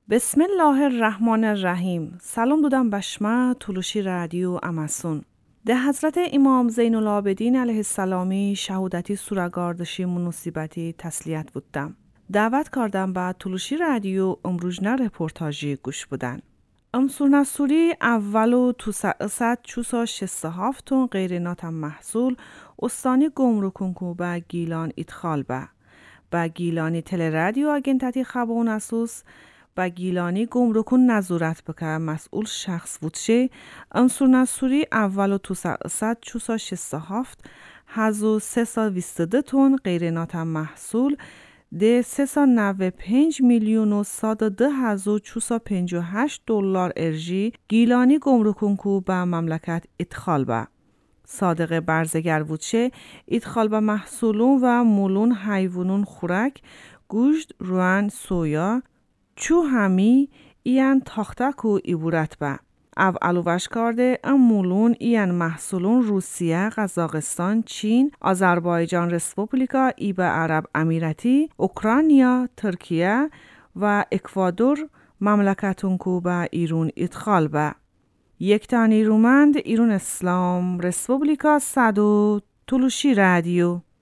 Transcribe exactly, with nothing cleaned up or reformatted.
بسم الله الرحمن الرحیم. سلام دودم بشمه تولوشی رادیو اماسون. ده حضرت امام زین العابدین علیه السلامی شهودتی سورگاردشی منوسیبتی تسلیت بودم. دعوت کردم به تولوشی رادیو امروجنه رپورتاجی گوش بودن. امسور نسوری اولو تو سعصد چوسا شسته هافتون غیرناتم محصول استانی گمرکونکو به گیلان ادخال به. به گیلانی تل رادیو اگنتاتی خبون اسوس با گیلانی گمرکون نظارت بکه مسئول شخص بودشه. امسور نسوری اولو تو سعصد چوسا شسته هافت هزو سه سا ویست ده تون غیرناتم محصول ده سه سا نوه پنج میلیون و ساد ده هزو چوسا پنج و هشت دلار ارژی گیلانی گمرکون کو به مملکت ادخال به. صادق برزگر بودشه ادخال به محصولون و مولون حیوانون خورک گوشت روان سویا چو همی ایان تاختک و ایبورت به. او علوش کرده ام مولون ایان محصولون روسیه، قزاقستان، چین، آذربایجان رسپوبلیکا، ایبه عرب امیراتی، اوکراینیا، ترکیه و اکوادور مملکتون کو به ایرون ادخال به. یک تا نیرومند ایرون اسلام رسپوبلیکا صدو تولوشی رادیو.